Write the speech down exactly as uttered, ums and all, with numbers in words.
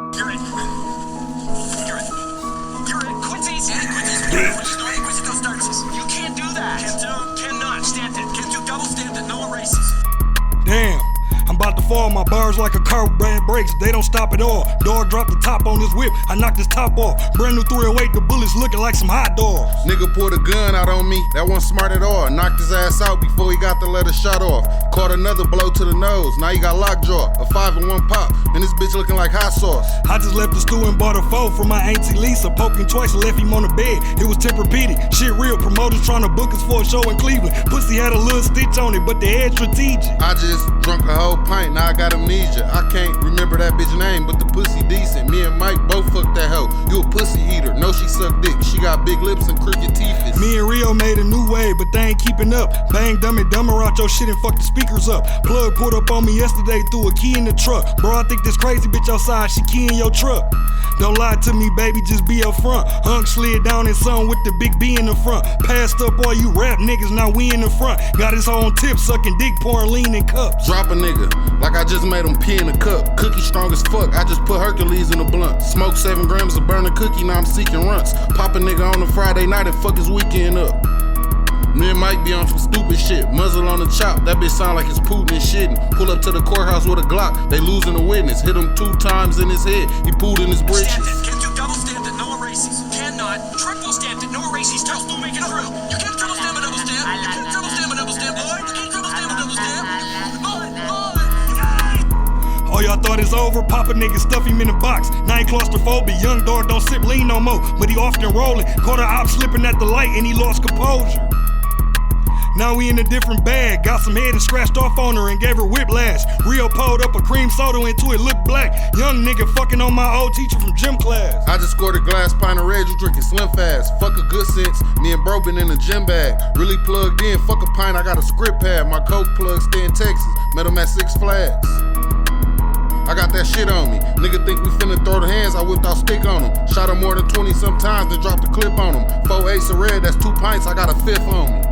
You're in. You're in. You're in. Quincy's. Eddie Quincy's. Quincy's no Eddie Quincy, no starts. You can't do that. Can't do. Cannot. Stand it. Can't do double stand it. No erases. Damn. I'm about to fall, my bars like a car with bad brakes, they don't stop at all. Dog dropped the top on his whip, I knocked his top off. Brand new three oh eight, the bullets looking like some hot dogs. Nigga pulled a gun out on me, that wasn't smart at all. Knocked his ass out before he got the letter shot off. Caught another blow to the nose, now he got lockjaw. A five and one pop, and this bitch looking like hot sauce. I just left the stew and bought a foe from my auntie Lisa. Poked him twice and left him on the bed, it was Tempur-Pedic. Shit real, promoters trying to book us for a show in Cleveland. Pussy had a little stitch on it, but the head strategic. I just drunk a whole pint, now I got amnesia. I can't remember that bitch name, but the pussy decent. Me and Mike both fucked that hoe. You a pussy eater, know she suck dick. She got big lips and crooked teeth. Me and Rio made a new wave, but they ain't keeping up. Bang, dumb it, dumber out your shit and fuck the speakers up. Plug pulled up on me yesterday, threw a key in the truck. Bro, I think this crazy bitch outside, she key in your truck. Don't lie to me, baby, just be up front. Hunk slid down in something with the big B in the front. Passed up all you rap niggas, now we in the front. Got his own tip, sucking dick, pouring lean in cups. Drop a nigga, like I just made him pee in a cup. Cookie strong as fuck, I just put Hercules in a blunt. Smoke seven grams of burning cookie, now I'm seeking runts. Pop a nigga on a Friday night and fuck his weekend up. Me and Mike be on some stupid shit. Muzzle on the chop, that bitch sound like it's Putin and shitting. Pull up to the courthouse with a Glock, they losing a witness. Hit him two times in his head, he pulled in his britches. Stand it, can't do double stand it, no erases. Cannot, triple stand it, no erases. Tell Stu make it through. You can't triple stand a double stand. You can't triple stand a double stand, boy. You can't triple stand a double stand. Boy, boy. Oh, y'all thought it's over? Pop a nigga, stuff him in a box. Now he claustrophobic, young dog don't sip lean no more. But he often rolling, caught a op slipping at the light and he lost composure. Now we in a different bag, got some head and scratched off on her and gave her whiplash. Rio pulled up a cream soda into it, looked black. Young nigga fucking on my old teacher from gym class. I just scored a glass pint of red, you drinking Slim Fast. Fuck a good sense, me and bro been in a gym bag. Really plugged in, fuck a pint, I got a script pad. My coke plug stay in Texas, met him at Six Flags. I got that shit on me. Nigga think we finna throw the hands, I whipped out stick on him. Shot him more than twenty sometimes, then dropped the clip on him. Four eighths of red, that's two pints, I got a fifth on me.